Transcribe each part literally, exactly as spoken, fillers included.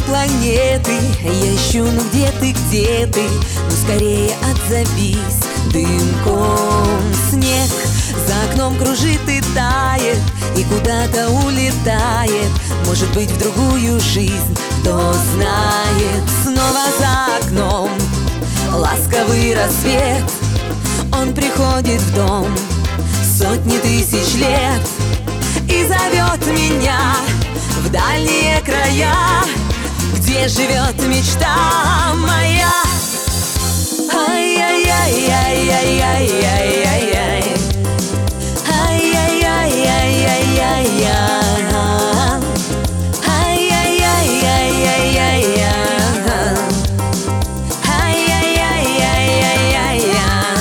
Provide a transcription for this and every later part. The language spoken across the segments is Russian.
планеты. Я ищу, ну где ты, где ты? Ну скорее отзовись дымком. Снег за окном кружит и тает, и куда-то улетает. Может быть, в другую жизнь, кто знает. Снова за окном ласковый рассвет. Он приходит в дом сотни тысяч лет и зовет меня в дальние края, где живет мечта моя. Ай-яй-яй-яй-яй-яй-яй-яй, ай-яй-яй-яй-яй-яй-яй, ай-яй-яй-яй-яй-яй-яй, ай-яй-яй-яй-яй-яй.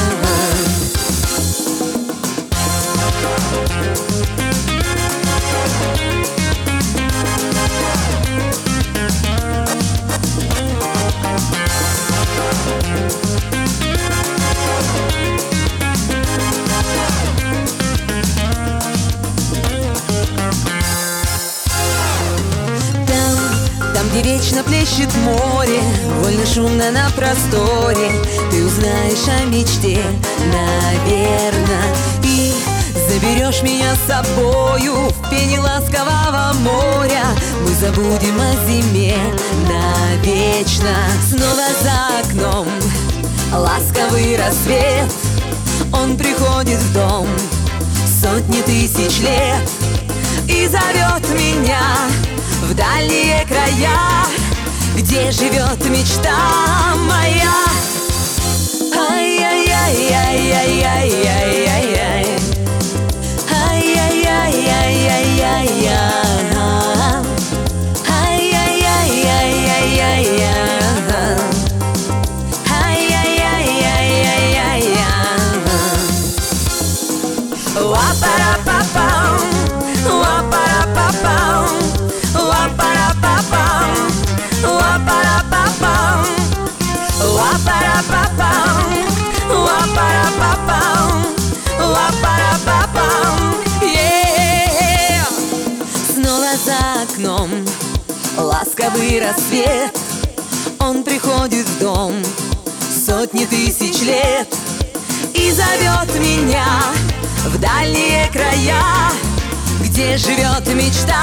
Где вечно плещет море, вольно шумно на просторе, ты узнаешь о мечте, наверно, и заберешь меня с собою в пене ласкового моря. Мы забудем о зиме навечно. Снова за окном ласковый рассвет. Он приходит в дом сотни тысяч лет и зовет меня в дальние края, где живет мечта моя. Ай-яй-яй-яй-яй-яй-яй-яй, ай-яй-яй-яй-яй-яй, ай-яй-яй-яй-яй-яй, ай-яй-яй-яй-яй-яй. Ла-па-ра-па-пам, ла-па-ра-па-пам, ла-па-ра-па-пам, ла-па-ра-па-пам, ла-па-ра-па-пам, ла-па-ра-па-пам, ла-па-ра-па-пам. Yeah! Снова за окном ласковый рассвет. Он приходит в дом сотни тысяч лет и зовет меня в дальние края, где живет мечта